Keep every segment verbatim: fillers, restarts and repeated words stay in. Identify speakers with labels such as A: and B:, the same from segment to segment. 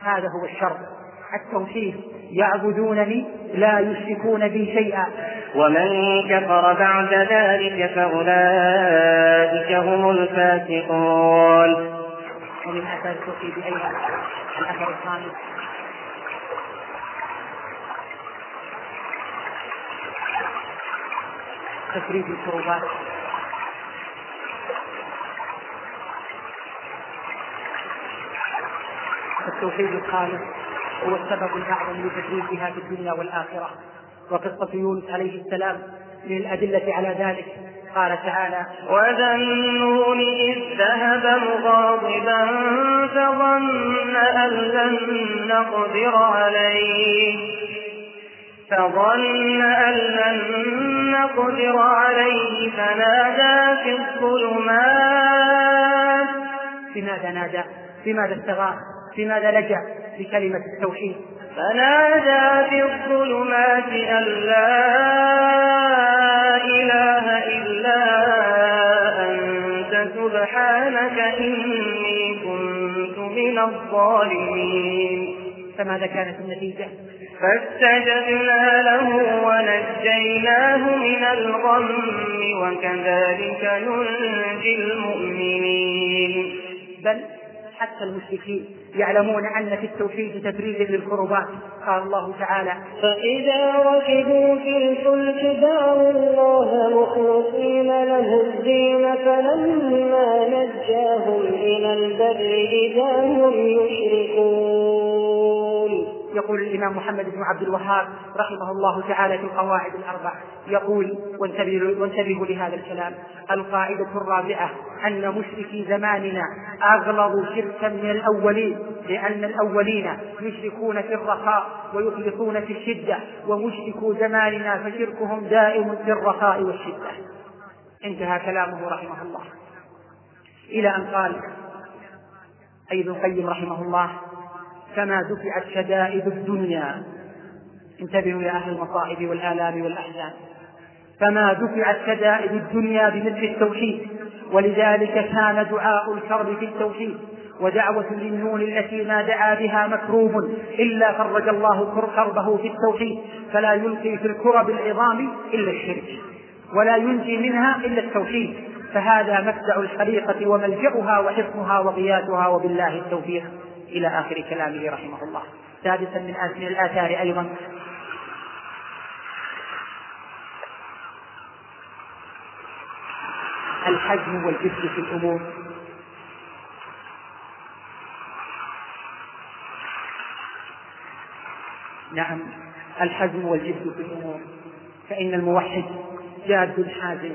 A: هذا هو الشرط، التوحيد، يعبدونني لا يشركون بي شيئا.
B: ومن كفر بعد ذلك فأولئك هم الفاسقون.
A: ومن أثار التوحيد أيضا الأثر الخامس تفريج الكروبات. التوحيد الخالص هو السبب الأعظم لتفريجها في الدنيا والآخرة. وقصة يونس عليه السلام من الأدلة على ذلك. قال تعالى:
B: وذا النون إذ ذهب مغاضبا فظن أن لن نقدر عليه فظن أن لن نقدر عليه فنادى في الظلمات.
A: بماذا نادى؟ بماذا استغاث؟ بماذا لجأ؟ بكلمة التوحيد.
B: فنادى في الظلمات أن لا إله إلا أنت سبحانك إني كنت من الظالمين.
A: فماذا كانت النتيجة؟
B: فاستجبنا له ونجيناه من الغم وكذلك ننجي المؤمنين.
A: بل حتى المشركين يعلمون أن في التوحيد تفريجا للكربات. قال الله تعالى:
C: فإذا ركبوا في الفلك دعوا الله مخلصين له الدين فلما نجاهم إلى البر إذا هم يشركون.
A: يقول الإمام محمد بن عبد الوهاب رحمه الله تعالى في القواعد الأربع، يقول وانتبهوا لهذا الكلام: القاعدة الرابعة أن مشركي زماننا أغلظ شركا من الأولين، لأن الأولين يشركون في الرخاء ويخلصون في الشدة، ومشركو زماننا فشركهم دائم في الرخاء والشدة. انتهى كلامه رحمه الله، إلى أن قال أي ابن القيم رحمه الله: كما دفعت شدائد الدنيا، انتبهوا يا أهل المصائب والآلام والأحزان، فما دفعت شدائد الدنيا بمثل التوحيد، ولذلك كان دعاء الكرب في التوحيد، ودعوة للنون التي ما دعا بها مكروب إلا فرج الله كربه في التوحيد، فلا يلقي في الكرب العظام إلا الشرك، ولا ينجي منها إلا التوحيد، فهذا مبدأ الخليقة وملجأها وحصنها وغياثها، وبالله التوفيق، إلى آخر كلامه رحمه الله. سادسا من الآثار أيضا الحزم والجد في الأمور. نعم، الحزم والجد في الأمور، فإن الموحد جاد حازم،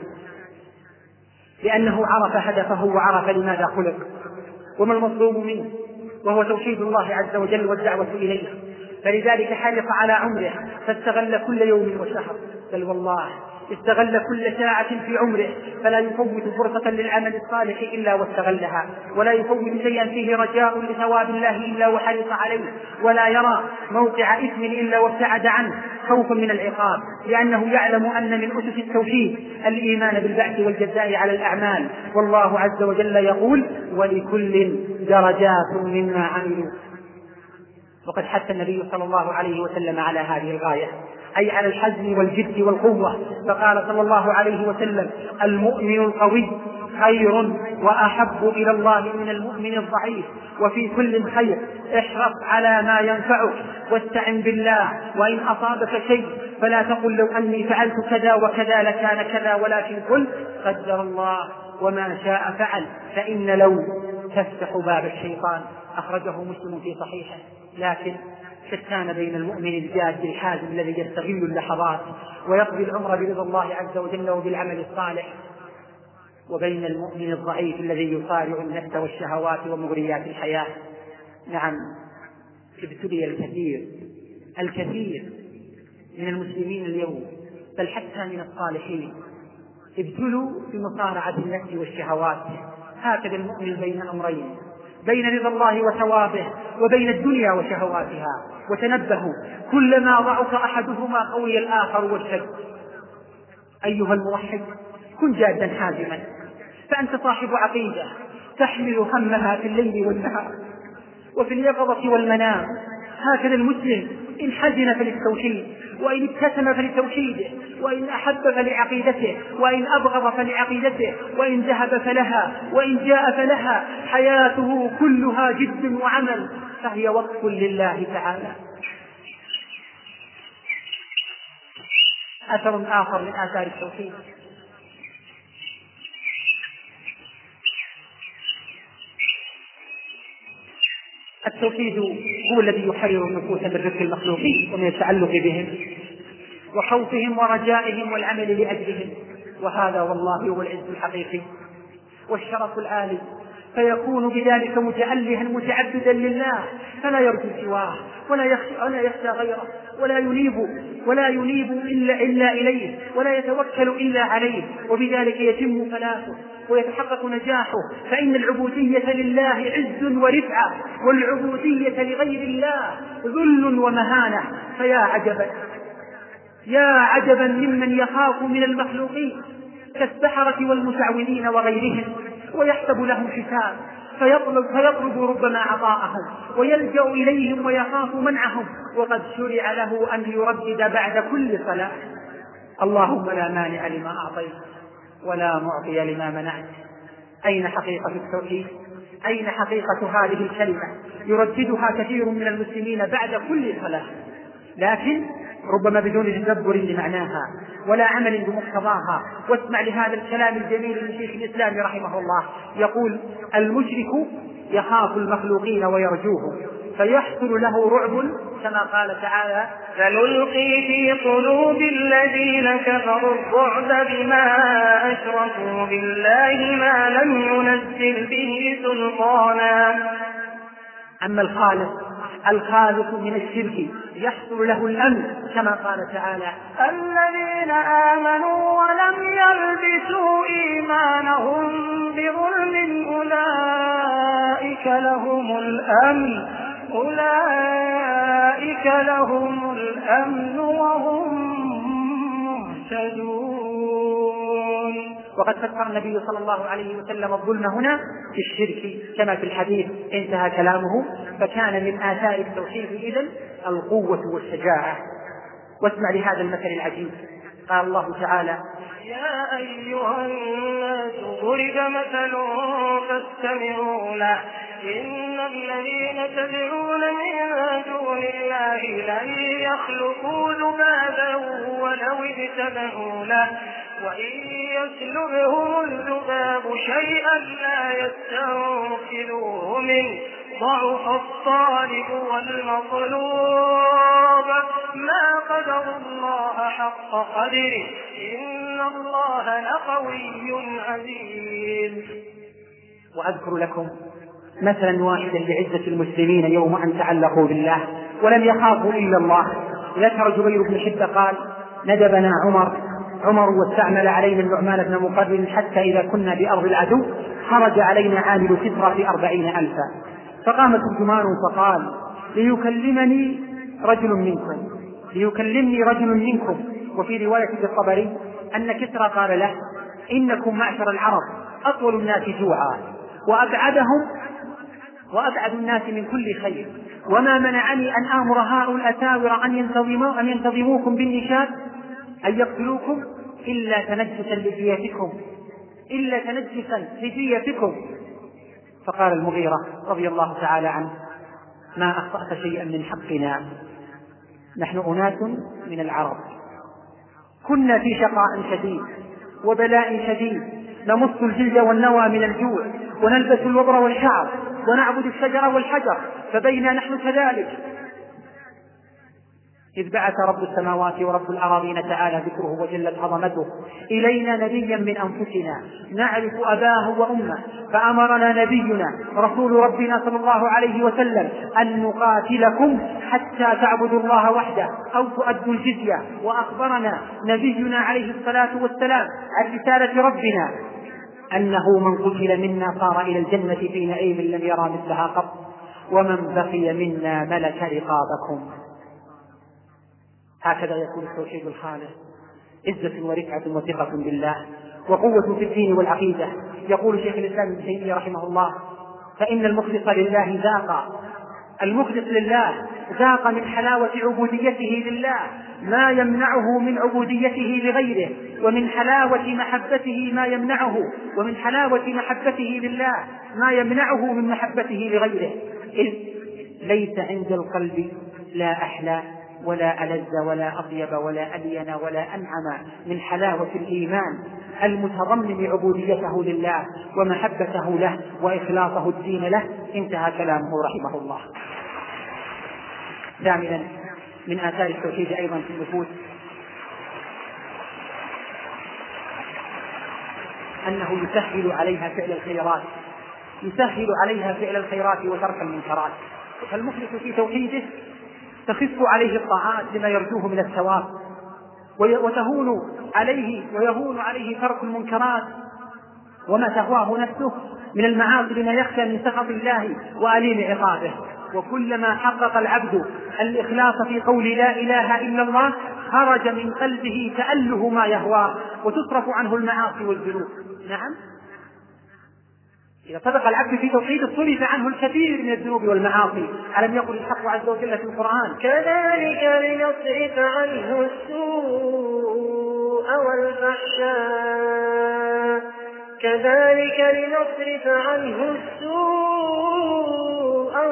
A: لأنه عرف هدفه وعرف لماذا خلق وما المطلوب منه، وهو توحيد الله عز وجل والدعوة إليه، فلذلك حرص على عمره فاستغل كل يوم وشهر، بل والله استغل كل ساعة في عمره، فلا يفوت فرصة للعمل الصالح إلا واستغلها، ولا يفوت شيئا فيه رجاء لثواب الله إلا وحرص عليه، ولا يرى موقع إثم إلا وابتعد عنه خوفا من العقاب، لأنه يعلم أن من أسس التوحيد الإيمان بالبعث والجزاء على الأعمال، والله عز وجل يقول: ولكل درجات مما عملوا. وقد حث النبي صلى الله عليه وسلم على هذه الغاية، أي على الحزم والجد والقوة، فقال صلى الله عليه وسلم: المؤمن القوي خير وأحب إلى الله من المؤمن الضعيف، وفي كل خير احرص على ما ينفعك واستعن بالله، وإن أصابك شيء فلا تقل لو أني فعلت كذا وكذا لكان كذا، ولكن قل قدر الله وما شاء فعل، فإن لو تفتح باب الشيطان. أخرجه مسلم في صحيحه. لكن شتان بين المؤمن الجاد الحازم الذي يستغل اللحظات ويقضي العمر برضا الله عز وجل وبالعمل الصالح، وبين المؤمن الضعيف الذي يصارع النفس والشهوات ومغريات الحياة. نعم، ابتلي الكثير الكثير من المسلمين اليوم، بل حتى من الصالحين، ابتلوا بمصارعة النفس والشهوات. هكذا المؤمن بين أمرين، بين رضا الله وثوابه وبين الدنيا وشهواتها. وتنبهوا، كلما ضعف أحدهما قوي الآخر والشد. أيها الموحد، كن جادا حازما، فأنت صاحب عقيدة تحمل همها في الليل والنهار، وفي اليقظة والمنام. هكذا المسلم إن حزن فللتوحيد، وإن ابتسم فلتوحيده، وإن أحب فلعقيدته، وإن أبغض فلعقيدته، وإن ذهب فلها، وإن جاء فلها. حياته كلها جد وعمل، فهي وقف لله تعالى. أثر آخر من آثار التوحيد: التوحيد هو الذي يحرر النفوس من رزق المخلوقين ومن التعلق بهم وخوفهم ورجائهم والعمل لأجلهم، وهذا والله هو العز الحقيقي والشرف العالي. فيكون بذلك متألها متعبدا لله، فلا يرجو سواه ولا يخشى, ولا يخشى غيره، ولا ينيب ولا ينيب إلا, إلا إليه، ولا يتوكل إلا عليه، وبذلك يتم فلاحه ويتحقق نجاحه. فإن العبودية لله عز ورفعة، والعبودية لغير الله ذل ومهانة. فيا عجبا يا عجبا ممن يخاف من المخلوقين كالسحرة والمشعوذين وغيرهم، ويحسب لهم حساب، فيطلب, فيطلب ربما عطاءهم، ويلجأ إليهم ويخاف منعهم، وقد شرع له أن يردد بعد كل صلاة: اللهم لا مانع لما أعطيت ولا معطي لما منعت. أين حقيقة التوحيد؟ أين حقيقة هذه الكلمة؟ يرددها كثير من المسلمين بعد كل صلاة، لكن ربما بدون تدبر لمعناها ولا عمل بمقتضاها. واسمع لهذا الكلام الجميل من شيخ الإسلام رحمه الله، يقول: المشرك يخاف المخلوقين ويرجوهم فيحصل له رعب، كما قال تعالى:
B: فنلقي في قلوب الذين كفروا الرعب بما أشركوا بالله ما لم ينزل به سلطانا.
A: أما الخالق الخالق من الشرك يحصل له الأمن، كما قال تعالى:
C: الذين آمنوا ولم يلبسوا إيمانهم بظلم أولئك لهم الأمن أولئك لهم الأمن وهم مهتدون.
A: وقد فسر النبي صلى الله عليه وسلم الظلم هنا في الشرك كما في الحديث، انتهى كلامه. فكان من آثار التوحيد إذن القوة والشجاعة. واسمع لهذا المثل العجيب، قال الله تعالى:
B: يا أيها الناس ضرب مثل فاستمعوا له إن الذين تدعون من دون الله لن يخلقوا ذبابا ولو اجتمعوا له وإن يسلبهم الذباب شيئا لا يستنقذوه منه ضعف الطالب والمطلوب ما قدر الله حق قدره إن الله لقوي عزيز.
A: وأذكر لكم مثلا واحدا لعزة المسلمين يوم أن تعلقوا بالله ولم يخافوا إلا الله. ذكر جبير بن حبة قال: ندبنا عمر عمر واستعمل علينا النعمان بن مقرن حتى إذا كنا بأرض العدو خرج علينا عامل سترة في أربعين ألفا، فقام ترجمان فقال: ليكلمني رجل منكم ليكلمني رجل منكم وفي رواية الطبري أن كسرى قال له: إنكم معشر العرب أطول الناس جوعا وأبعدهم وأبعد الناس من كل خير، وما منعني أن آمر هؤلاء الأساور أن ينتظموا أن ينتظموكم بالنشاد أن يقتلوكم إلا تنجسا لجيتكم إلا تنجسا لجيتكم. فقال المغيرة رضي الله تعالى عنه: ما أخطأت شيئا من حقنا، نحن أناس من العرب كنا في شقاء شديد وبلاء شديد، نمص الجلد والنوى من الجوع ونلبس الوبر والشعر ونعبد الشجر والحجر، فبينا نحن كذلك إذ بعث رب السماوات ورب الأراضين تعالى ذكره وجلت عظمته إلينا نبيا من أنفسنا نعرف أباه وأمه، فأمرنا نبينا رسول ربنا صلى الله عليه وسلم أن نقاتلكم حتى تعبدوا الله وحده أو تؤدوا الجزية. وأخبرنا نبينا عليه الصلاة والسلام عن رسالة ربنا أنه من قتل منا صار إلى الجنة في نعيم لم يرى مثلها قط، ومن بقي منا ملك رقابكم. هكذا يكون التوحيد الخالص، عزة ورفعة وثقة بالله وقوة في الدين والعقيدة. يقول شيخ الإسلام ابن تيمية رحمه الله: فإن المخلص لله ذاق المخلص لله ذاق من حلاوة عبوديته لله ما يمنعه من عبوديته لغيره، ومن حلاوة محبته ما يمنعه ومن حلاوة محبته لله ما يمنعه من محبته لغيره، إذ ليس عند القلب لا أحلى ولا ألذ ولا أطيب ولا ألين ولا أنعم من حلاوة الإيمان المتضمن عبوديته لله ومحبته له وإخلاصه الدين له. انتهى كلامه رحمه الله. ثامنا من آثار التوحيد أيضا في النفوس أنه يسهل عليها فعل الخيرات يسهل عليها فعل الخيرات وترك المنكرات. فالمخلص في توحيده تخف عليه الطاعات لما يرجوه من الثواب، وتهون عليه ويهون عليه ترك المنكرات وما تهواه نفسه من المعاصي لما يخشى من سخط الله وأليم عقابه. وكلما حقق العبد الإخلاص في قول لا إله إلا الله خرج من قلبه تأله ما يهواه وتصرف عنه المعاصي والذنوب. نعم، إذا صدق العبد في توحيد صرف عنه الكثير من الذنوب والمعاصي. ألم يقل الحق عز وجل في القرآن
B: كذلك لنصرف عنه السوء والفحشاء كذلك لنصرف عنه السوء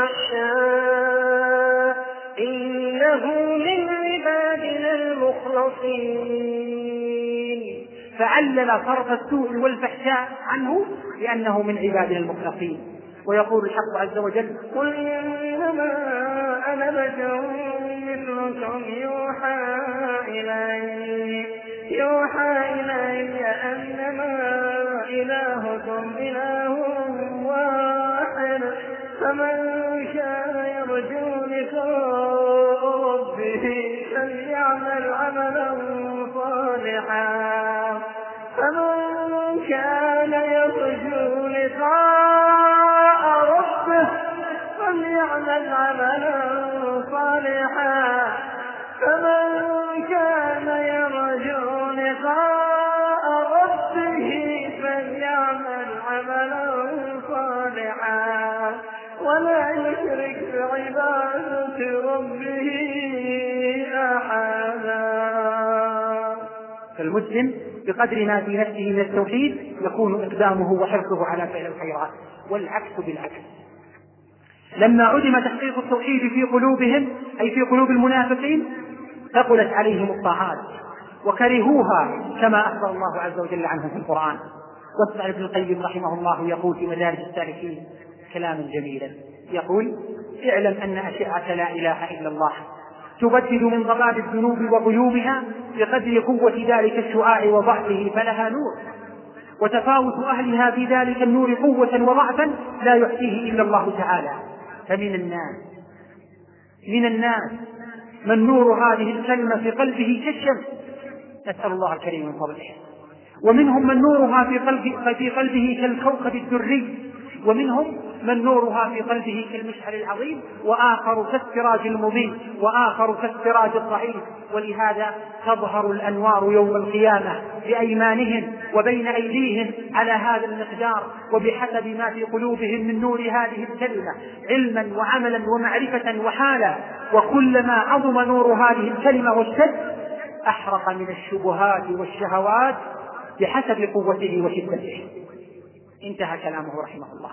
B: والفحشاء إنه من عبادنا المخلصين.
A: فعلل صرف السوء والفحشاء عنه لأنه من عبادنا المخلصين. ويقول الحق عز وجل
C: قل إنما أنا بشر مثلكم يوحى إلي يوحى إلي أنما إلهكم إله واحد فمن كان يرجو لقاء ربه فليعمل عملا صالحا فمن كان يرجو لقاء ربه فليعمل عملا صالحا فمن كان يرجو لقاء ربه فليعمل عملا صالحا ولا يشرك بعبادة ربه أحدا.
A: فالمسلم بقدر ما في نفسه من التوحيد يكون إقدامه وحرصه على فعل الخيرات، والعكس بالعكس. لما عدم تحقيق التوحيد في قلوبهم أي في قلوب المنافقين ثقلت عليهم الطاعات وكرهوها كما أخبر الله عز وجل عنهم في القرآن. واسمع ابن القيم رحمه الله يقول في مدارج السالكين كلاما جميلا يقول اعلم أن أشعة لا إله إلا الله تبدد من ضباب الذنوب وغيومها بقدر قوة ذلك الشعاع وضعفه فلها نور، وتفاوت أهلها في ذلك النور قوة وضعفا لا يحصيه إلا الله تعالى. فمن الناس من الناس من نور هذه الكلمة في قلبه كالشمس نسأل الله الكريم من فضله، ومنهم من نورها في قلبه, في قلبه كالكوكب الدري، ومنهم من نورها في قلبه كالمشعل العظيم، وآخر كالسراج المضيء، وآخر كالسراج الضعيف. ولهذا تظهر الأنوار يوم القيامة بأيمانهم وبين أيديهم على هذا المقدار وبحسب ما في قلوبهم من نور هذه الكلمة علما وعملا ومعرفة وحالا. وكلما عظم نور هذه الكلمة واشتد أحرق من الشبهات والشهوات بحسب قوته وشدته. انتهى كلامه رحمه الله.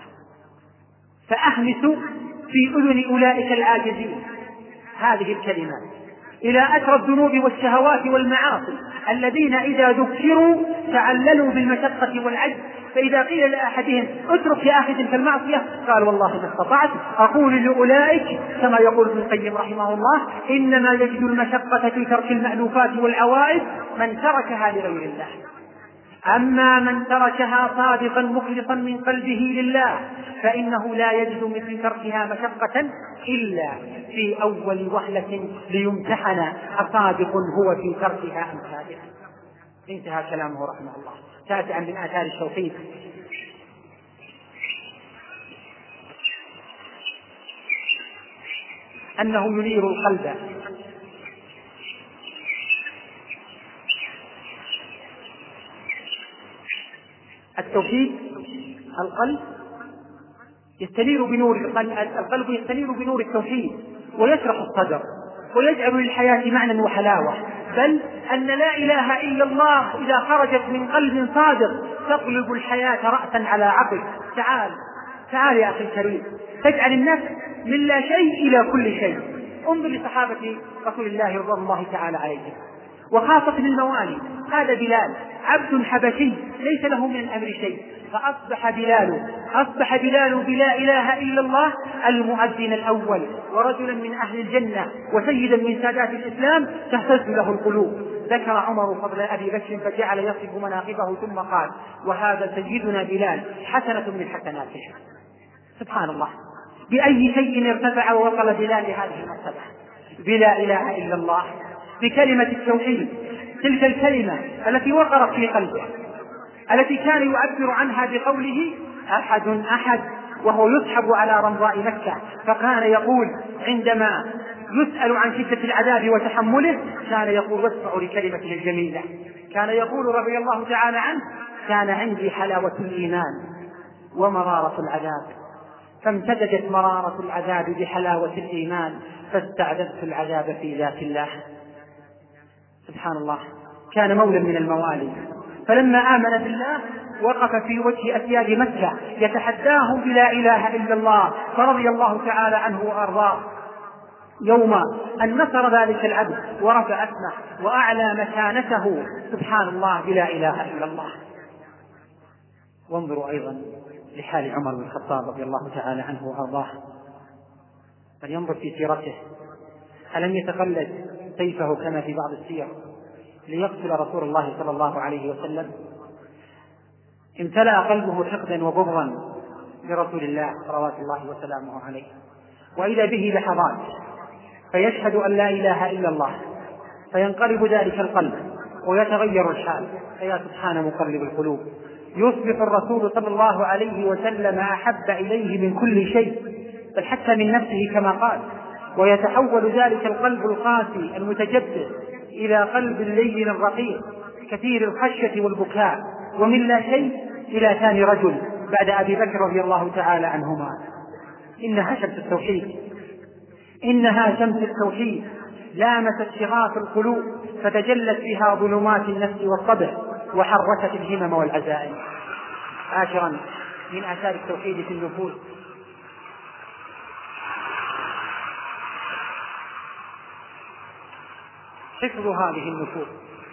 A: فأهمسوا في أذن أولئك العاجزين هذه الكلمات إلى أثر الذنوب والشهوات والمعاصي الذين إذا ذكروا تعللوا بالمشقة والعجز. فإذا قيل لأحدهم اترك يا أخي تلك المعصية قال والله ما استطعت. أقول لأولئك كما يقول ابن القيم رحمه الله إنما يجد المشقة في ترك المألوفات والعوائد من تركها لغير الله. أما من تركها صادقا مخلصا من قلبه لله فإنه لا يجد مثل تركها مشقة إلا في أول وهلة ليمتحن أصادق هو في تركها أم كاذب. انتهى كلامه رحمه الله. تاسعا من آثار التوحيد أنه ينير القلب. التوحيد القلب يستنير بنور القلب، يستنير بنور التوحيد ويشرح الصدر ويجعل للحياة معنى وحلاوة، بل أن لا إله إلا الله إذا خرجت من قلب صادق تقلب الحياة رأسا على عقب. تعال تعال يا أخي الكريم، تجعل النفس من لا شيء إلى كل شيء. انظر لصحابة رسول الله رضي الله تعالى عليهم، وخاصة الموالي. هذا بلال عبد حبشي ليس له من الأمر شيء، فأصبح بلال أصبح بلال بلا إله إلا الله المؤذن الأول ورجلا من أهل الجنة وسيدا من سادات الإسلام تهتز له القلوب. ذكر عمر فضل أبي بكر فجعل يصف مناقبه ثم قال: وهذا سيدنا بلال حسنة من حسناته. سبحان الله، بأي شيء ارتفع ووصل بلال لهذه المرتبة؟ بلا إله إلا الله، بكلمة التوحيد، تلك الكلمة التي وقرت في قلبه، التي كان يعبر عنها بقوله أحد أحد وهو يسحب على رمضاء مكة. فكان يقول عندما يسأل عن شدة العذاب وتحمله كان يقول: واسمعوا لكلمته الجميلة. كان يقول رضي الله تعالى عنه: كان عندي حلاوة الإيمان ومرارة العذاب، فامتزجت مرارة العذاب بحلاوة الإيمان فاستعذبت العذاب في ذات الله. سبحان الله، كان مولى من الموالي، فلما آمن بالله وقف في وجه أسياد مكة يتحداهم بلا إله إلا الله، فرضي الله تعالى عنه وأرضاه يوم أن نصر ذلك العبد ورفع اسمه وأعلى مكانته. سبحان الله، بلا إله إلا الله. وانظروا أيضا لحال عمر بن الخطاب رضي الله تعالى عنه وأرضاه، فلينظر في سيرته. ألم يتقلد سيفه كما في بعض السير ليقتل رسول الله صلى الله عليه وسلم؟ امتلأ قلبه حقدا وبغضا لرسول الله صلوات الله وسلامه عليه، وإذا به لحظات فيشهد أن لا إله إلا الله، فينقلب ذلك القلب ويتغير الحال. فيا سبحان مقلب القلوب، يصبح الرسول صلى الله عليه وسلم أحب إليه من كل شيء، بل حتى من نفسه كما قال، ويتحول ذلك القلب القاسي المتجبر إلى قلب اللين الرقيق كثير الخشية والبكاء، ومن لا شيء إلى ثاني رجل بعد أبي بكر رضي الله تعالى عنهما. إنها شمس التوحيد، إنها شمس التوحيد لامست شغاف القلوب فتجلت بها ظلمات النفس والطبع وحركت الهمم والعزائم. عاشرا من آثار التوحيد في النفوس حفظ هذه النفوس.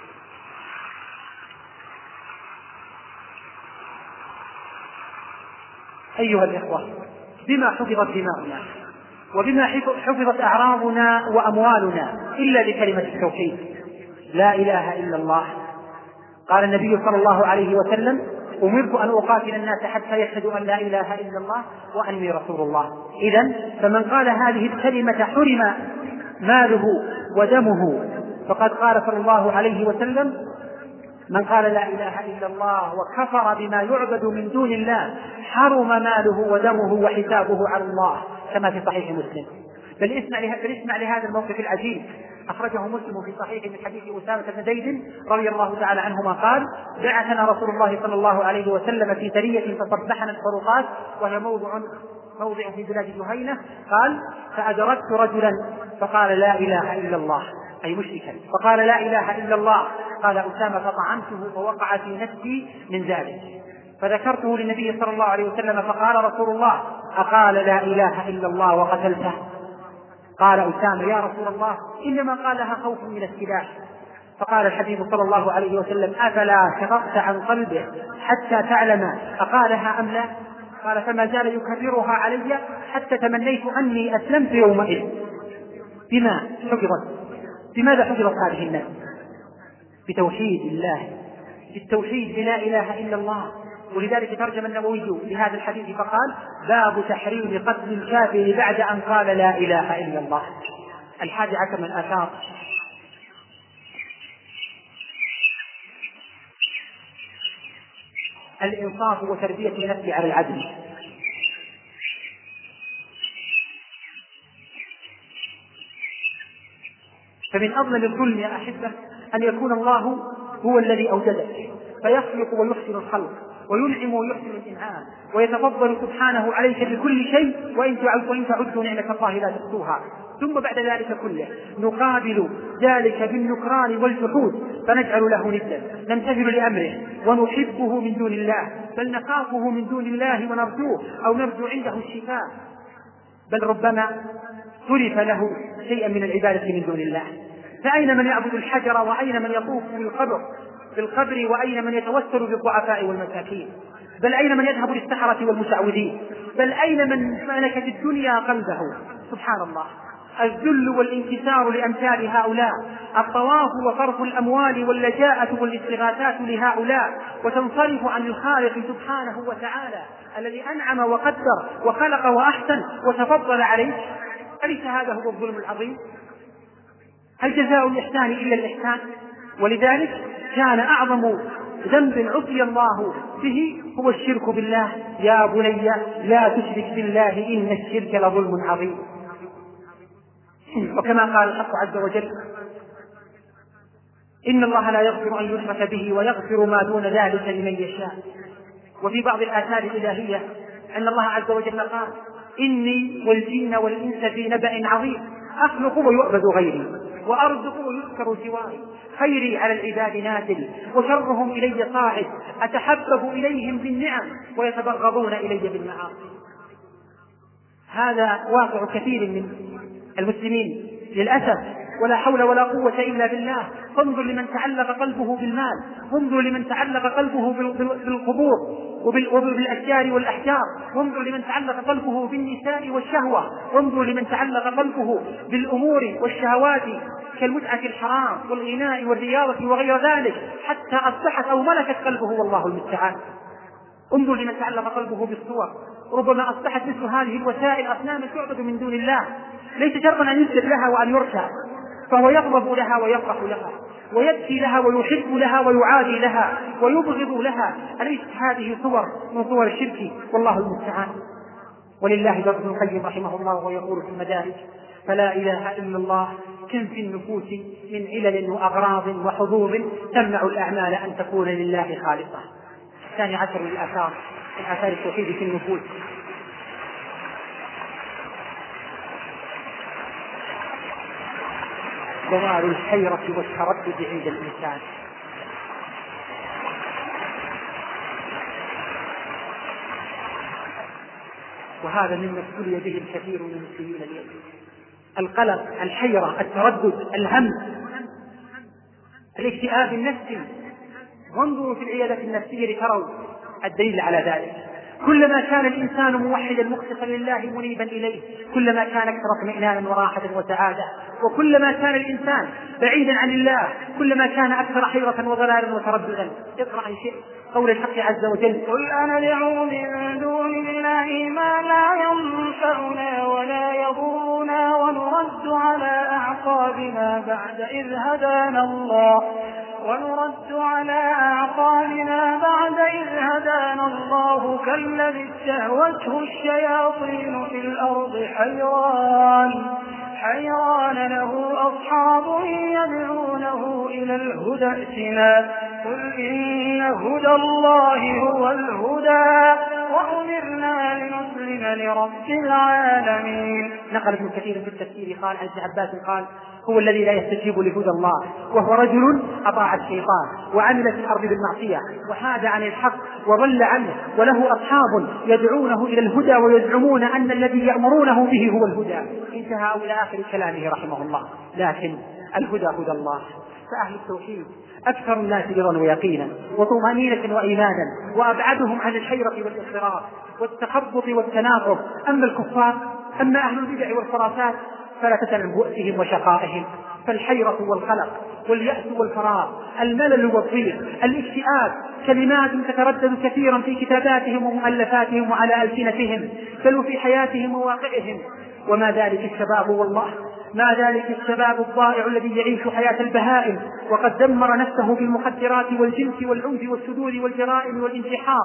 A: أيها الإخوة، بما حفظت دماؤنا وبما حفظت أعراضنا وأموالنا إلا بكلمة التوحيد لا إله إلا الله. قال النبي صلى الله عليه وسلم: أمرت أن أقاتل الناس حتى يشهدوا أن لا إله إلا الله وأني رسول الله. إذن فمن قال هذه الكلمة حرم ماله ودمه، فقد قال صلى الله عليه وسلم: من قال لا إله إلا الله وكفر بما يعبد من دون الله حرم ماله ودمه وحسابه على الله، كما في صحيح مسلم. بل اسمع, بل اسمع لهذا الموقف العجيب، أخرجه مسلم في صحيح من حديث أسامة بن زيد رضي الله تعالى عنهما قال: بعثنا رسول الله صلى الله عليه وسلم في سرية فصبحنا الفروقات، وهي موضع موضع في بلاد جهينة. قال: فأدركت رجلا فقال لا إله إلا الله، أي مشركا، فقال لا إله إلا الله. قال أسامة: فطعنته فوقع في نفسي من ذلك، فذكرته للنبي صلى الله عليه وسلم فقال رسول الله: أقال لا إله إلا الله وقتلته؟ قال أسامة: يا رسول الله إنما قالها خوف من السلاح. فقال الحبيب صلى الله عليه وسلم: أفلا شققت عن قلبه حتى تعلم أقالها أم لا؟ قال: فما زال يكررها علي حتى تمنيت أني أسلمت يومئذ. بما حفظت بماذا حفظت هذه النفس؟ بتوحيد الله، بالتوحيد بلا إله إلا الله. ولذلك ترجم النووي لهذا الحديث فقال: باب تحريم قتل الكافر بعد أن قال لا إله إلا الله. الحادي عشر من آثار الإنصاف وتربية النفس على العدل. فمن أظلم الظلم يا أحبة أن يكون الله هو الذي أوجدك فيخلق ويحسن الخلق، وينعم ويحسن الإنعام ويتفضل سبحانه عليك بكل شيء، وإن تعدوا نعمة الله لا تحصوها. ثم بعد ذلك كله نقابل ذلك بالنكران والجحود، فنجعل له ندا، نمتثل لأمره ونحبه من دون الله، بل نخافه من دون الله ونرجوه أو نرجو عنده الشفاء، بل ربما صرف له شيئا من العبادة من دون الله. فأين من يعبد الحجر، وأين من يطوف بالقبر بالقبر وأين من يتوسل بالضعفاء والمساكين، بل أين من يذهب للسحرة والمشعوذين، بل أين من ملكت الدنيا قلبه. سبحان الله، الذل والانكسار لأمثال هؤلاء، الطواف وصرف الأموال واللجاءة والاستغاثات لهؤلاء، وتنصرف عن الخالق سبحانه وتعالى الذي أنعم وقدر وخلق وأحسن وتفضل عليه. أليس هذا هو الظلم العظيم؟ هل جزاء الإحسان إلا الإحسان؟ ولذلك كان أعظم ذنب عصي الله به هو الشرك بالله. يا بني لا تشرك بالله إن الشرك لظلم عظيم. وكما قال الحق عز وجل: إن الله لا يغفر أن يشرك به ويغفر ما دون ذلك لمن يشاء. وفي بعض الآثار الإلهية أن الله عز وجل قال: إني والجن والإنس في نبأ عظيم، أخلق ويعبد غيري وأرزق ويذكر سواي، خيري على العباد نازل وشرهم إلي صاعد، أتحبب إليهم بالنعم ويتبغضون إلي بالمعاصي. هذا واقع كثير من المسلمين للأسف، ولا حول ولا قوة إلا بالله. فانظر لمن تعلق قلبه بالمال، وانظر لمن تعلق قلبه بالقبور وبالأشجار والأحجار، وانظر لمن تعلق قلبه بالنساء والشهوة، وانظر لمن تعلق قلبه بالأمور والشهوات كالمتعة الحرام والغناء والرياضة وغير ذلك، حتى أصبحت أو ملكت قلبه والله المستعان. انظر لمن تعلق قلبه بالصور، ربما أصبحت مثل هذه الوسائل أصناما تعبد من دون الله، ليس شرطا أن يسجد لها وأن يركع، فهو يغضب لها ويفرح لها ويبكي لها ويحب لها ويعادي لها ويبغض لها. أليست هذه صور من صور الشرك؟ والله المستعان. ولله در ابن القيم رحمه الله ويقول في المدارج: فلا إله إلا الله كم في النفوس من علل وأغراض وحظوظ تمنع الأعمال أن تكون لله خالصة. الثاني عشر من الآثار من آثار التوحيد في النفوس: دوار الحيرة والتردد عند الإنسان. وهذا مما ابتلي به الكثير من المسلمين اليوم: القلق، الحيرة، التردد، الهم، الاكتئاب النفسي. وانظروا في العيادة النفسية لتروا الدليل على ذلك. كلما كان الإنسان موحدا مخلصا لله منيبا إليه كلما كان أكثر اطمئنانا وراحة وسعادة، وكلما كان الإنسان بعيدا عن الله كلما كان أكثر حيرة وضلالا وترددا. اقرأ عن شيء قول الحق عز وجل:
C: قل أنا ندعو من دون الله ما لا ينفعنا ولا يضرنا ونرد على أعقابنا بعد إذ هدانا الله ونرد على أعقابنا بعد إذ هدانا الله كالذي استهوته الشياطين في الأرض حيران حيران له أصحاب يدعونه إلى الهدى ائتنا قل إن هدى الله هو الهدى وأمرنا لنسلم لرب العالمين.
A: نقل ابن كثير في التفسير قال عن ابن عباس قال: هو الذي لا يستجيب لهدى الله وهو رجل أطاع الشيطان وعمل في الأرض بالمعصية وحاد عن الحق وضل عنه وله أصحاب يدعونه إلى الهدى ويزعمون أن الذي يأمرونه به هو الهدى. انتهى إلى آخر كلامه رحمه الله. لكن الهدى هدى الله. فأهل التوحيد أكثر الناس رضا ويقينا وطمأنينة وإيمانا وأبعدهم عن الحيرة والاضطراب والتخبط والتناقض. أما الكفار، أما أهل البدع والخرافات فلا تسأل عن بؤسهم وشقائهم، فالحيرة والقلق واليأس والفراغ، الملل والضيق، الاكتئاب كلمات تتردد كثيرا في كتاباتهم ومؤلفاتهم وعلى ألسنتهم بل وفي حياتهم وواقعهم. وما ذلك الشباب، والله ما ذلك الشباب الضائع الذي يعيش حياة البهائم وقد دمر نفسه بالمخدرات والجنس والعنف والشذوذ والجرائم والانتحار،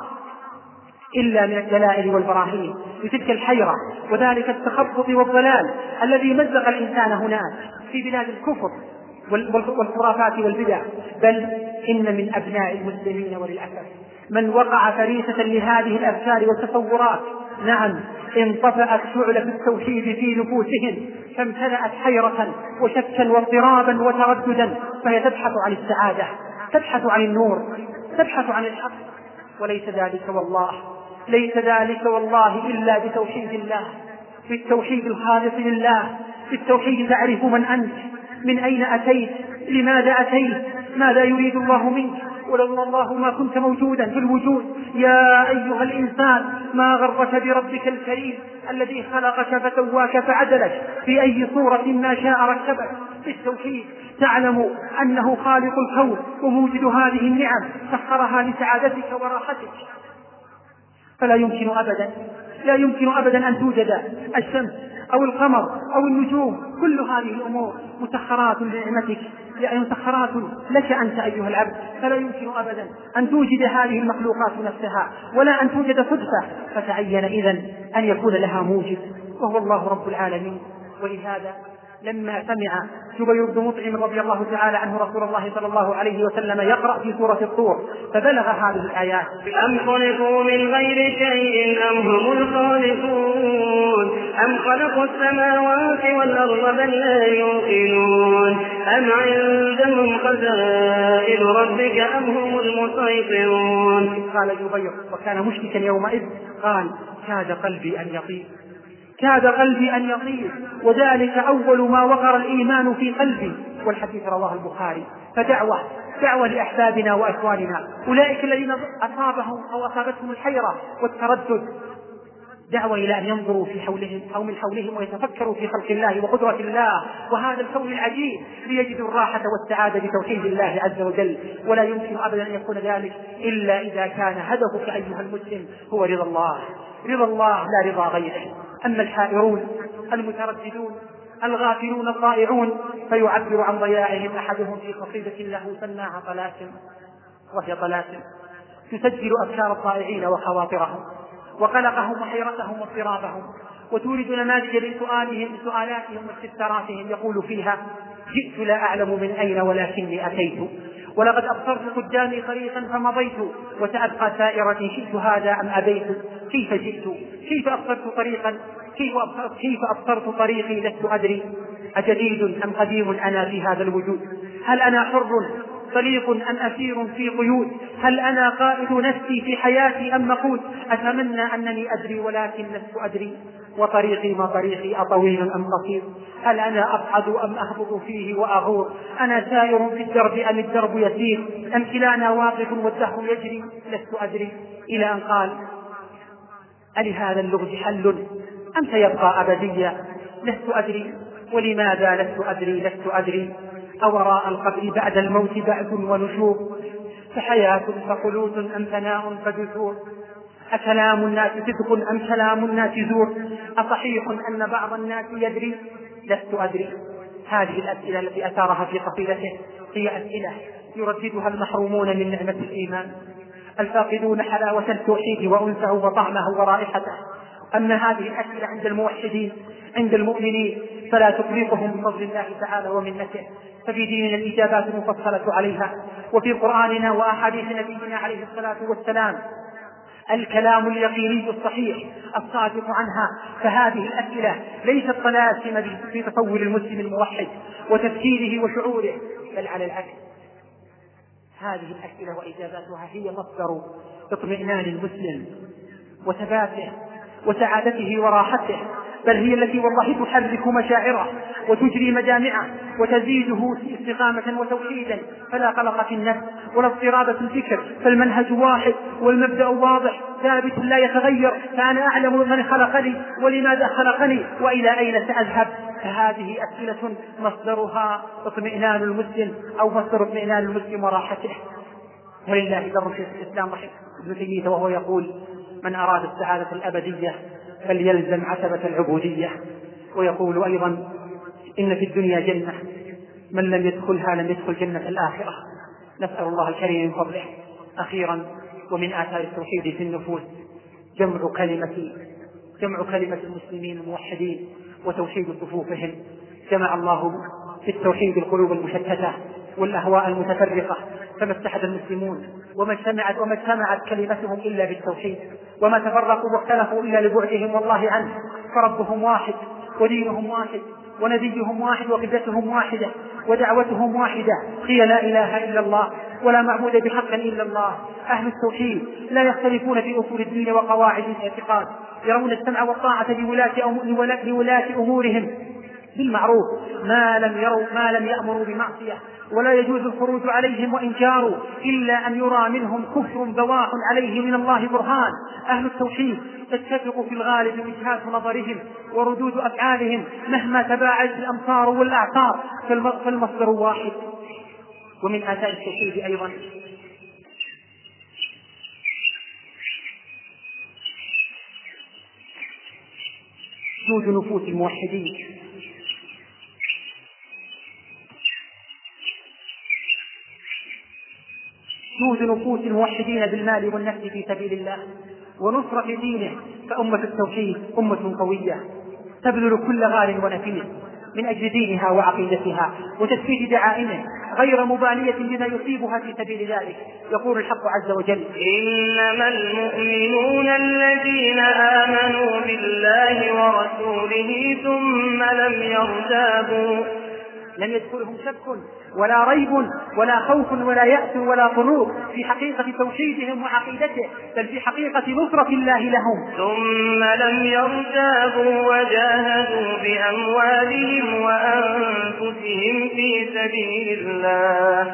A: إلا من الدلائل والبراهين لتلك الحيرة وذلك التخبط والضلال الذي مزق الإنسان هناك في بلاد الكفر والخرافات والبدع، بل إن من أبناء المسلمين وللأسف من وقع فريسة لهذه الأفكار والتصورات. نعم، انطفأت شعلة التوحيد في نفوسهم فامتلأت حيرة وشكا واضطرابا وترددا، فهي تبحث عن السعادة، تبحث عن النور، تبحث عن الحق. وليس ذلك والله ليس ذلك والله إلا بتوحيد الله، بالتوحيد الخالص لله، بالتوحيد تعرف من أنت، من أين أتيت، لماذا أتيت، ماذا يريد الله منك. ولولا الله ما كنت موجودا في الوجود. يا أيها الإنسان ما غرك بربك الكريم الذي خلقك فسواك فعدلك في أي صورة ما شاء ركبك. بالتوحيد تعلم أنه خالق الكون وموجد هذه النعم سخرها لسعادتك وراحتك. فلا يمكن أبدا لا يمكن أبدا أن توجد الشمس أو القمر أو النجوم، كل هذه الأمور مسخرات لنعمتك، يعني مسخرات لك أنت أيها العبد. فلا يمكن أبدا أن توجد هذه المخلوقات نفسها ولا أن توجد صدفة، فتعين إذن أن يكون لها موجد وهو الله رب العالمين. ولهذا لما سمع جبير بن مطعم رضي الله تعالى عنه رسول الله صلى الله عليه وسلم يقرأ في سورة الطور فبلغ هذه الآيات:
B: أم خلقوا من غير شيء أم هم الخالقون أم خلقوا السماوات والأرض بل لا يوقنون أم عندهم خزائن ربك أم هم المسيطرون.
A: قال جبير وكان مشركا يومئذ، قال: كاد قلبي أن يطير كاد قلبي أن يطير وذلك أول ما وقر الإيمان في قلبي. والحديث رواه البخاري. فدعوة دعوة لأحبابنا وأخواننا أولئك الذين أصابهم أو أصابتهم الحيرة والتردد، دعوة إلى أن ينظروا في حولهم أو من حولهم ويتفكروا في خلق الله وقدرة الله وهذا الكون العجيب ليجدوا الراحة والسعادة بتوحيد الله عز وجل. ولا يمكن أبدا أن يكون ذلك إلا إذا كان هدفك أيها المسلم هو رضا الله، رضا الله لا رضا غيره. أما الحائرون المترددون الغافلون الضائعون فيعبر عن ضياعهم أحدهم في قصيدة له سماها طلاسم، وهي طلاسم تسجل أفكار الضائعين وخواطرهم وقلقهم وحيرتهم واضطرابهم، وتورد نماذج لسؤالهم لسؤالاتهم واستفساراتهم يقول فيها: جئت لا أعلم من أين ولكني أتيت، ولقد أبصرت قدامي طريقا فمضيت، وسأبقى سائرة شئت هذا أم أبيت. كيف جئت؟ كيف أبصرت طريقا؟ كيف أبصرت, كيف أبصرت طريقي لست أدري. أجديد أم قديم أنا في هذا الوجود؟ هل أنا حر طليق أم أسير في قيود؟ هل أنا قائد نفسي في حياتي أم مقود؟ أتمنى أنني أدري ولكن لست أدري. وطريقي ما طريقي أطويل أم قصير؟ هل أنا أصعد أم أهبط فيه وأغور؟ أنا سائر في الدرب أم الدرب يسير؟ أم كلانا واقف والدهر يجري؟ لست أدري. إلى أن قال: ألهذا اللغز حل أم سيبقى أبديا؟ لست أدري. ولماذا لست أدري لست أدري؟ أوراء القبر بعد الموت بعث ونشور؟ فحياة فخلود أم ثناء فدثور؟ أكلام الناس صدق أم كلام الناس زور؟ أصحيح أن بعض الناس يدري؟ لست أدري. هذه الأسئلة التي أثارها في قصيدته هي أسئلة يرددها المحرومون من نعمة الإيمان، الفاقدون حلاوة التوحيد وأنسه وطعمه ورائحته. أما هذه الأسئلة عند الموحدين عند المؤمنين فلا تطبيقهم بفضل الله تعالى ومنته، ففي ديننا الإجابات المفصلة عليها، وفي قرآننا وأحاديث نبينا عليه الصلاة والسلام الكلام اليقيني الصحيح الصادق عنها. فهذه الأسئلة ليست طلاسم في تصور المسلم الموحد وتفكيره وشعوره، بل على العكس، هذه الأسئلة وإجاباتها هي مصدر اطمئنان المسلم وثباته وسعادته وراحته، بل هي التي والله تحرك مشاعره وتجري مجامعه وتزيده استقامة وتوحيدا، فلا قلق في النفس ولا اضطراب في الفكر، فالمنهج واحد والمبدأ واضح ثابت لا يتغير. فأنا أعلم من خلقني ولماذا خلقني وإلى أين سأذهب. فهذه أسئلة مصدرها اطمئنان المسلم أو مصدر اطمئنان المسلم وراحته. ولله در شيخ الإسلام رحمه ابن تيمية وهو يقول: من أراد السعادة الأبدية فليلزم عتبة العبودية. ويقول أيضا: إن في الدنيا جنة من لم يدخلها لم يدخل جنة الآخرة. نسأل الله الكريم من فضله. أخيرا، ومن آثار التوحيد في النفوس جمع كلمة جمع كلمة المسلمين الموحدين وتوحيد صفوفهم. جمع الله بالتوحيد القلوب المشتتة والأهواء المتفرقة، فما اتحد المسلمون وما اجتمعت وما اجتمعت كلمتهم إلا بالتوحيد، وما تفرقوا واختلفوا إلا لبعدهم والله عنه، فربهم واحد ودينهم واحد ونبيهم واحد وقبلتهم واحدة ودعوتهم واحدة هي لا إله إلا الله ولا معبود بحق إلا الله. أهل التوحيد لا يختلفون في أصول الدين وقواعد الاعتقاد، يرون السمع والطاعة لولاة أمورهم بالمعروف ما لم يروا ما لم يأمروا بمعصية، ولا يجوز الخروج عليهم وإن جاروا إلا أن يرى منهم كفر بواح عليه من الله برهان. أهل التوحيد تتفق في الغالب وجهات نظرهم وردود أفعالهم مهما تباعدت الأمصار والأعصار، فالمصدر واحد. ومن آثار التوحيد أيضا جود نفوس الموحدين، جود نفوس الموحدين بالمال والنفس في سبيل الله ونصرة دينه. فأمة التوحيد أمة قوية تبذل كل غال ونفيس من أجل دينها وعقيدتها وتثبيت دعائمه غير مبالية بما يصيبها في سبيل ذلك. يقول الحق عز وجل:
B: إنما المؤمنون الذين آمنوا بالله ورسوله ثم لم يرتابوا،
A: لم يدخلهم شك ولا ريب ولا خوف ولا يأس ولا قنوط في حقيقة توحيدهم وعقيدته، بل في حقيقة نصرة الله لهم.
B: ثم لم يرتابوا وجاهدوا بأموالهم وأنفسهم في سبيل الله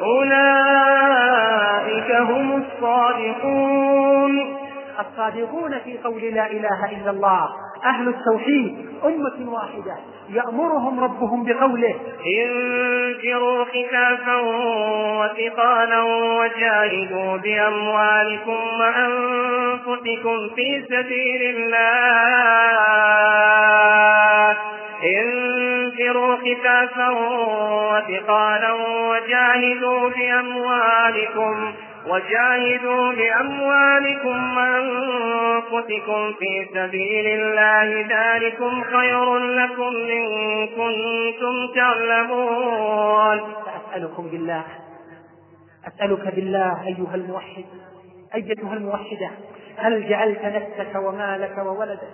B: أولئك هم الصادقون.
A: الصادقون في قول لا إله إلا الله أهل التوحيد أمة واحدة يأمرهم ربهم بقوله:
B: انفروا خفافا وثقالا وجاهدوا بأموالكم وأنفسكم في سبيل الله انفروا خفافا وثقالا وجاهدوا بأموالكم وجاهدوا بأموالكم وأنفسكم في سبيل الله ذلكم خير لكم إن كنتم تعلمون.
A: فأسألكم بالله أسألك بالله أيها الموحد أيتها الموحدة، هل جعلت نفسك ومالك وولدك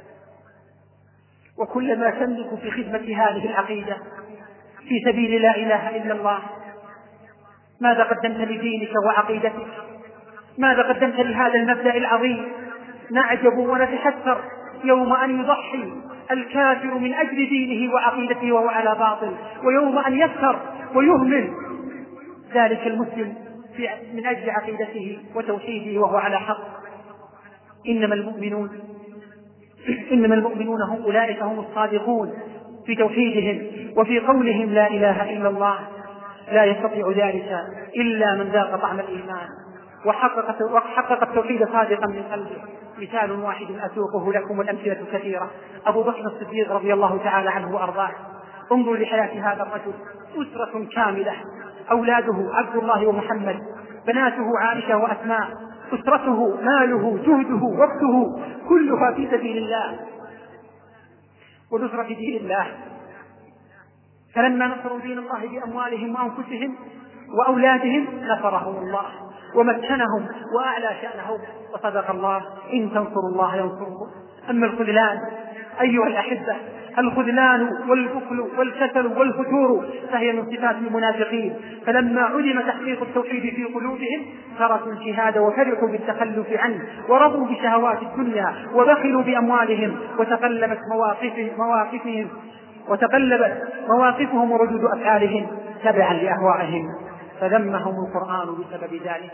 A: وكل ما تملك في خدمة هذه العقيدة في سبيل لا إله إلا الله؟ ماذا قدمت لدينك وعقيدتك؟ ماذا قدمت لهذا المبدأ العظيم؟ نعجب ونتحسر يوم أن يضحي الكافر من أجل دينه وعقيدته وهو على باطل، ويوم أن يسهر ويهمل ذلك المسلم من أجل عقيدته وتوحيده وهو على حق. إنما المؤمنون إنما المؤمنون هم أولئك هم الصادقون في توحيدهم وفي قولهم لا إله إلا الله. لا يستطيع ذلك إلا من ذاق طعم الإيمان وحقق, وحقق التوحيد صادقا من قلبه. مثال واحد أسوقه لكم والأمثلة كثيرة: أبو بكر الصديق رضي الله تعالى عنه وأرضاه. انظر لحياة هذا الرجل، أسرة كاملة، أولاده عبد الله ومحمد، بناته عائشة وأسماء، أسرته، ماله، جهده، وقته، كلها في سبيل الله ونصرة دين الله. فلما نصروا دين الله بأموالهم وأنفسهم وأولادهم نصرهم الله ومكنهم وأعلى شأنهم. وصدق الله: إن تنصروا الله ينصركم. أما الخذلان أيها الأحبة، الخذلان والبخل والكسل والفتور فهي من صفات المنافقين، فلما علم تحقيق التوحيد في قلوبهم تركوا الجهاد وفرحوا بالتخلف عنه ورضوا بشهوات الدنيا وبخلوا بأموالهم، وتقلبت مواقفهم وتقلبت مواقفهم وردود أفعالهم تبعا لأهوائهم، فذمهم القرآن بسبب ذلك.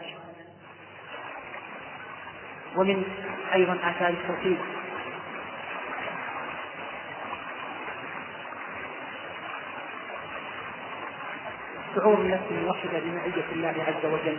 A: ومن أيضا آثار التوحيد شعور النفس الموحدة بمعية الله عز وجل.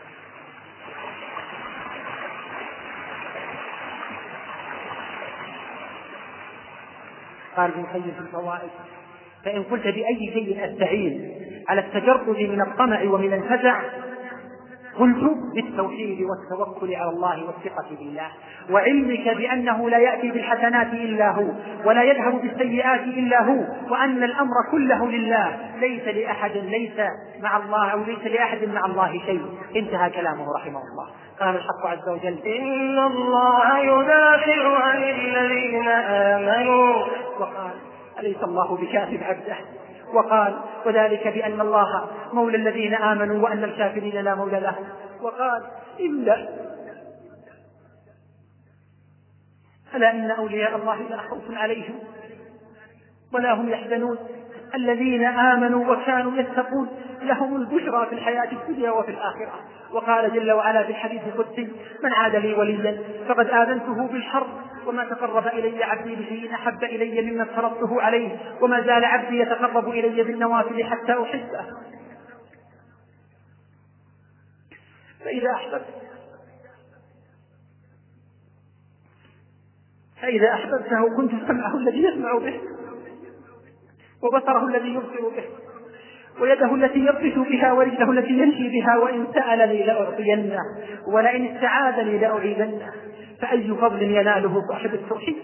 A: قال ابن القيم في الفوائد: فإن قلت بأي شيء أستعين على التجرد من الطمع ومن الفزع قلت بالتوحيد والتوكل على الله والثقة بالله، وعلمك بأنه لا يأتي بالحسنات إلا هو ولا يذهب بالسيئات إلا هو، وأن الأمر كله لله، ليس لأحد ليس مع الله أو ليس لأحد مع الله شيء. انتهى كلامه رحمه الله. قال الحق عز وجل:
C: إن الله يدافع عن الذين آمنوا.
A: وقال: أليس الله بكاف عبده؟ وقال: وذلك بأن الله مولى الذين آمنوا وأن الكافرين لا مولى لهم. وقال: إلا ألا إن أولياء الله لا خوف عليهم ولا هم يحزنون الذين آمنوا وكانوا يتقون لهم البشرى في الحياة الدنيا وفي الآخرة. وقال جل وعلا في الحديث القدسي: من عاد لي وليا فقد آذنته بالحرب، وما تقرب إلي عبدي بشيء أحب إلي مما افترضته عليه، وما زال عبدي يتقرب إلي بالنوافل حتى أحبه. فإذا أحببت فإذا أحببته كنت سمعه الذي يسمع به، وبصره الذي يبصر به، ويده التي يبطش بها، ورجله التي يمشي بها، وإن سألني لأعطينه، ولئن استعاذني لأعيذنه. فأي فضل يناله صاحب التوحيد؟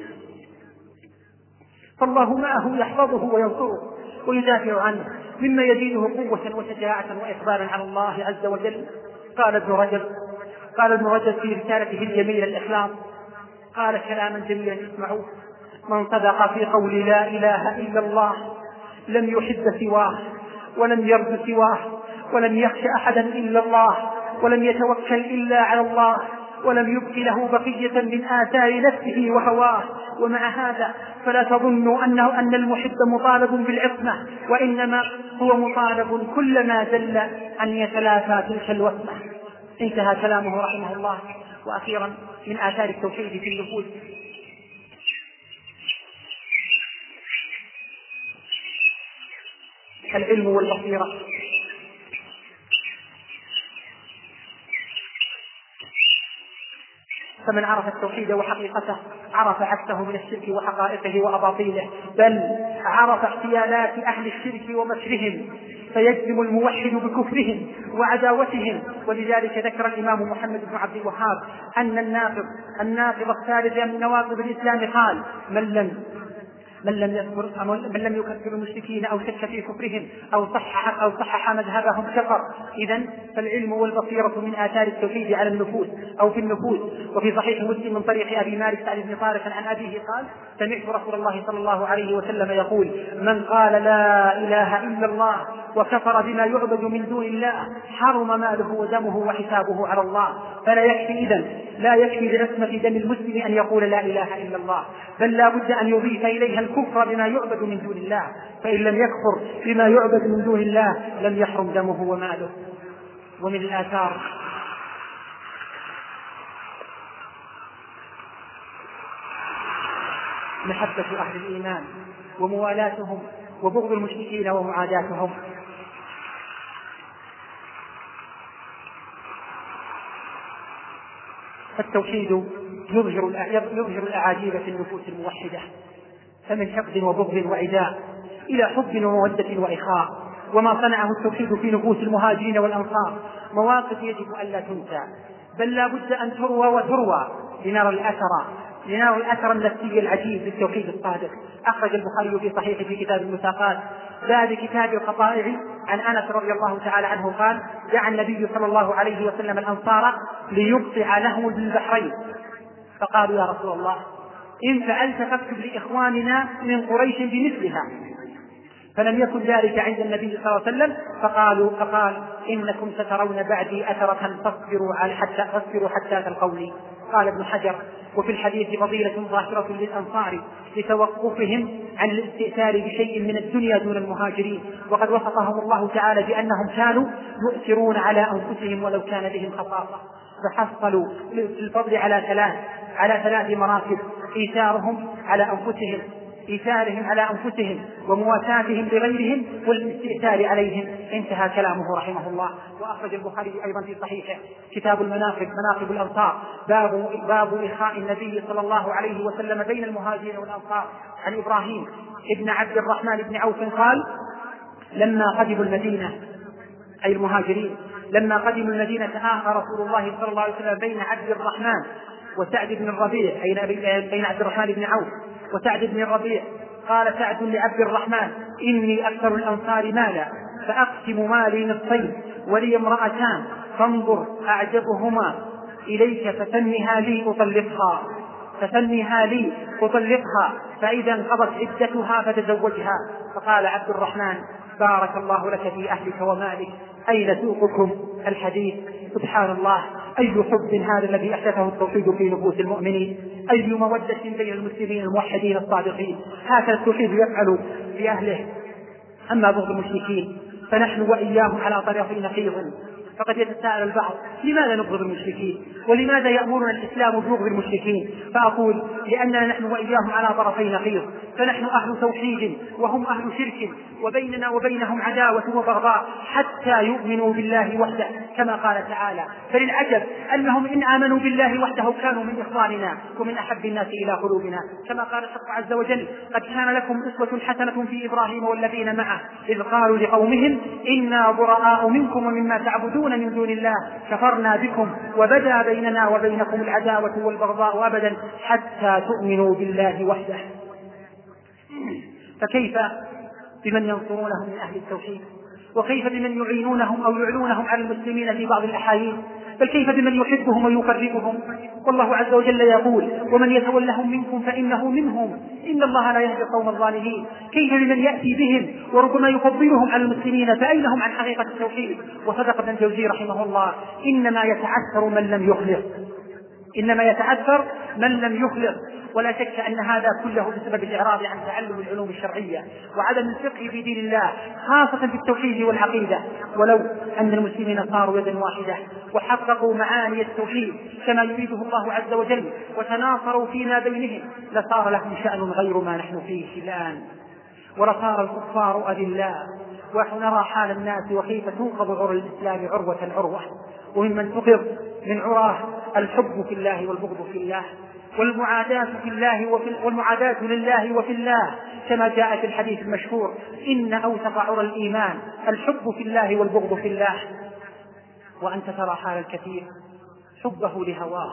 A: فالله معه يحفظه وينصره ويدافع عنه مما يزيده قوة وشجاعة وإقبالا على الله عز وجل. قال ابن رجب قال ابن رجب في رسالته الجميلة الإخلاص، قال كلاما جميلا اسمعوه: من صدق في قول لا إله إلا الله لم يحب سواه ولم يرد سواه ولم يخش أحدا إلا الله ولم يتوكل إلا على الله ولم يبق له بقية من آثار نفسه وهواه. ومع هذا فلا تظنوا أنه أن المحب مطالب بالعصمة، وإنما هو مطالب كلما زل أن يتلافى تلك الوصمة. انتهى كلامه رحمه الله. وأخيرا من آثار التوحيد في النفوس العلم والبصيرة. فمن عرف التوحيد وحقيقته عرف عكسه من الشرك وحقائقه وأباطيله، بل عرف احتيالات أهل الشرك ومكرهم، فيجزم الموحد بكفرهم وعداوتهم. ولذلك ذكر الإمام محمد بن عبد الوهاب أن الناقض الناقض الثالث من نواقض الإسلام قال: من لم من لم يكفر من لم يكفر المشركين أو شك في كفرهم أو صحح أو صحح مذهبهم كفر. إذن فالعلم والبصيرة من آثار التوحيد على النفوس أو في النفوس. وفي صحيح مسلم من طريق أبي مالك سعد بن طارق عن أبيه قال: سمعت رسول الله صلى الله عليه وسلم يقول: من قال لا إله إلا الله وكفر بما يعبد من دون الله حرم ماله ودمه وحسابه على الله. فلا يكفي إذن لا يكفي لعصمة دم المسلم أن يقول لا إله إلا الله، بل لا بد أن يضيف إليها الكفر بما يعبد من دون الله، فإن لم يكفر بما يعبد من دون الله لم يحرم دمه وماله. ومن الآثار محبة أهل الإيمان وموالاتهم وبغض المشركين ومعاداتهم. فالتوحيد يظهر الأعاجيب في النفوس الموحدة، فمن حقد وبغض وعداء إلى حب ومودة وإخاء. وما صنعه التوحيد في نفوس المهاجرين والأنصار مواقف يجب أن لا تنسى، بل لا بد أن تروى وتروى لنرى الأثر لنرى الأثر النفسي العجيب للتوحيد الصادق. أخرج البخاري في صحيح في كتاب المساقات باب كتاب القطائع عن أنس رضي الله تعالى عنه قال: دعا النبي صلى الله عليه وسلم الأنصار ليقطع لهم بالبحرين، فقالوا: يا رسول الله إن فعلت فاكتب لإخواننا من قريش بمثلها. فلم يكن ذلك عند النبي صلى الله عليه وسلم، فقالوا فقال: إنكم سترون بعدي أثرة فاصبروا حتى فاصبروا حتى تلقوني. قال ابن حجر: وفي الحديث فضيلة ظاهرة للأنصار لتوقفهم عن الاستئثار بشيء من الدنيا دون المهاجرين، وقد وصفهم الله تعالى بأنهم كانوا يؤثرون على أنفسهم ولو كان بهم خصاصة. فحصلوا الفضل على ثلاث على ثلاث مراتب: إيثارهم على أنفسهم إيثارهم على أنفسهم ومواساتهم لغيرهم والاستئثار عليهم. انتهى كلامه رحمه الله. وأخرج البخاري أيضا في صحيحه كتاب المناقب مناقب الأنصار باب باب إخاء النبي صلى الله عليه وسلم بين المهاجرين والأنصار. عن إبراهيم ابن عبد الرحمن بن عوف قال: لما قدموا المدينة أي المهاجرين لما قدموا المدينة آخى رسول الله صلى الله عليه وسلم بين عبد الرحمن وسعد بن الربيع، بين عبد الرحمن بن عوف وسعد بن الربيع. قال سعد لعبد الرحمن: إني أكثر الأنصار مالا فأقسم مالي نصفين ولي امرأتان فانظر أعجبهما إليك فسمها لي أطلقها فسمها لي أطلقها فإذا انقضت عدتها فتزوجها. فقال عبد الرحمن: بارك الله لك في أهلك ومالك، أين سوقكم الحديث؟ سبحان الله، أي حب هذا الذي أحدثه التوحيد في نفوس المؤمنين، أي مودة بين المسلمين الموحدين الصادقين. هكذا التوحيد يفعل بأهله. أما بغض المشركين فنحن وإياهم على طرفي نقيض. فقد يتساءل البعض: لماذا نبغض المشركين؟ ولماذا يأمرنا الإسلام ببغض المشركين؟ فأقول: لأننا نحن وإياهم على طرفي نقيض، فنحن أهل توحيد وهم أهل شرك، وبيننا وبينهم عداوة وبغضاء حتى يؤمنوا بالله وحده، كما قال تعالى: فللعجب أنهم إن آمنوا بالله وحده كانوا من إخواننا ومن أحب الناس إلى قلوبنا. كما قال الحق عز وجل: قد كان لكم أسوة حسنة في إبراهيم والذين معه إذ قالوا لقومهم إنا براء منكم ومما تعبدون من دون الله كفرنا بكم وبدا بيننا وبينكم العداوة والبغضاء أبدا حتى تؤمنوا بالله وحده. فكيف بمن ينصرونهم من أهل التوحيد؟ وكيف بمن يعينونهم أو يعلونهم على المسلمين في بعض الأحايين؟ بل كيف بمن يحبهم ويقربهم؟ والله عز وجل يقول: ومن يتولهم منكم فإنه منهم إن الله لا يهدي القوم الظالمين. كيف بمن يأتي بهم وربما يفضلهم على المسلمين فأين هم عن حقيقة التوحيد؟ وصدق ابن الجوزي رحمه الله: إنما يتعثر من لم يخلص إنما يتعثر من لم يخلص. ولا شك أن هذا كله بسبب الإعراض عن تعلم العلوم الشرعية وعدم الفقه في دين الله، خاصة في التوحيد والعقيدة. ولو أن المسلمين صاروا يدا واحدة وحققوا معاني التوحيد كما يريده الله عز وجل وتناصروا فيما بينهم لصار لهم شأن غير ما نحن فيه الآن، ولصار الكفار أذلاء. ونرى حال الناس وكيف تنقض عرى الإسلام عروة عروة، وممن تقض من عراه الحب في الله والبغض في الله والمعاداة في الله وفي والمعاداة لله وفي الله، كما جاء في الحديث المشهور: إن أوثق عرى الإيمان الحب في الله والبغض في الله. وأنت ترى حال الكثير حبه لهواه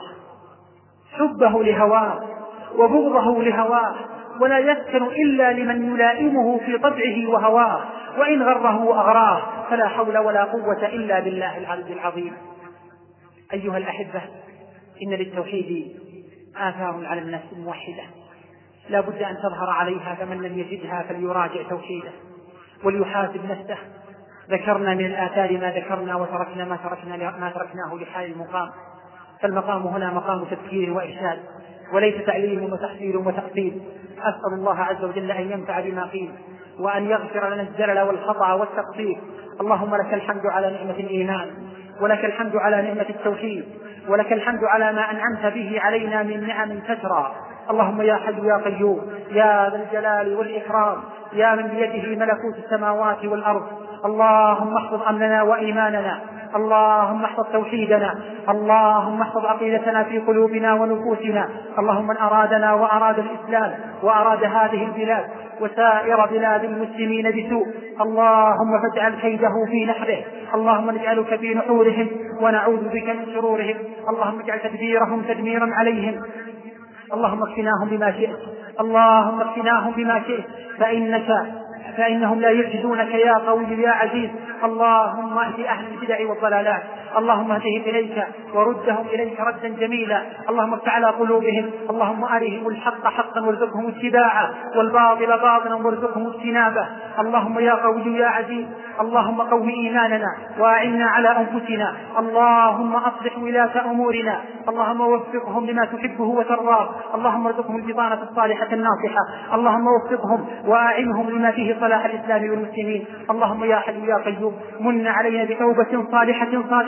A: حبه لهواه وبغضه لهواه، ولا يسكن إلا لمن يلائمه في طبعه وهواه، وإن غره وأغراه فلا حول ولا قوة إلا بالله العلي العظيم. أيها الأحبة، إن للتوحيد آثار على النفس الموحدة لا بد أن تظهر عليها، فمن لم يجدها فليراجع توحيده وليحاسب نفسه. ذكرنا من الآثار ما ذكرنا وتركنا ما تركنا ما تركناه لحال المقام، فالمقام هنا مقام تذكير وإرشاد وليس تعليم وتحصيل وتقصير. أسأل الله عز وجل أن ينفع بما قيل وأن يغفر لنا الزلل والخطأ والتقصير. اللهم لك الحمد على نعمة الإيمان، ولك الحمد على نعمة التوحيد، ولك الحمد على ما أنعمت به علينا من نعم تترى. اللهم يا حي يا قيوم يا ذا الجلال والإكرام يا من بيده ملكوت السماوات والأرض، اللهم احفظ أمننا وإيماننا، اللهم احفظ توحيدنا، اللهم احفظ عقيدتنا في قلوبنا ونفوسنا. اللهم من أرادنا وأراد الإسلام وأراد هذه البلاد وسائر بلاد المسلمين بسوء، اللهم فاجعل كيده في نحره، اللهم نجعلك في نحورهم ونعوذ بك من شرورهم، اللهم اجعل تدبيرهم تدميرا عليهم، اللهم اكفناهم بما شئت، اللهم اكفناهم بما شئت فإنك فإنهم لا يجدونك يا قوي يا عزيز. اللهم اهد أهل البدع والضلالات، اللهم اهدهم إليك وردهم إليك ردا جميلا، اللهم افتح على قلوبهم، اللهم أرهم الحق حقا وارزقهم اتباعه والباطل باطلا وارزقهم اجتنابه. اللهم يا قوي يا عزيز، اللهم قوم إيماننا وأعنا على أنفسنا، اللهم أصلح ولاة أمورنا، اللهم وفقهم لما تحبه وترضاه، اللهم ارزقهم البطانة الصالحة الناصحة، اللهم وفقهم وأعنهم لما فيه صلاح الإسلام والمسلمين. اللهم يا حي يا قيوم من علينا بتوبة صالحة صادقة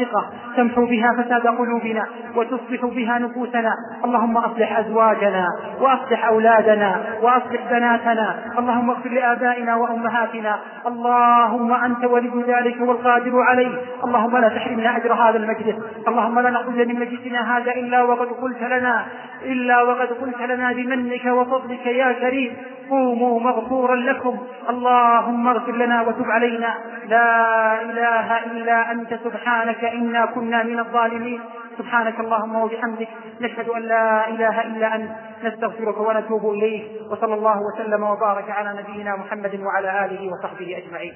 A: ناطقة تمحو بها فساد قلوبنا وتصلح بها نفوسنا. اللهم أصلح أزواجنا وأصلح أولادنا وأصلح بناتنا. اللهم اغفر لآبائنا وأمهاتنا. اللهم أنت ولي ذلك والقادر عليه. اللهم لا تحرمنا أجر هذا المجلس. اللهم لا نخرج من مجلسنا هذا إلا وقد قلت لنا إلا وقد قلت لنا بمنك وفضلك يا كريم قوموا مغفورا لكم. اللهم اغفر لنا وتب علينا. لا إله إلا أنت سبحانك إنا كنا من الظالمين. سبحانك اللهم وبحمدك نشهد أن لا إله إلا أنت نستغفرك ونتوب إليك. وصلى الله وسلم وبارك على نبينا محمد وعلى آله وصحبه أجمعين.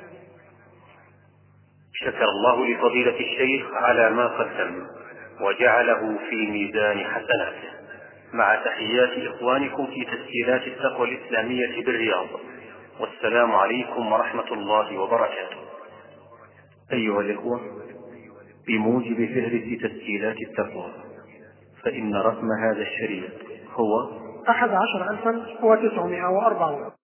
D: شكر الله لفضيلة الشيخ على ما قدم وجعله في ميزان حسناته، مع تحيات إخوانكم في تسجيلات التقوى الإسلامية بالرياض. والسلام عليكم ورحمة الله وبركاته. أيها الإخوة، بموجب فهرس تسجيلات التقوى فإن رقم هذا الشريط هو
A: أحد عشر ألفا وتسعمائة وأربعون.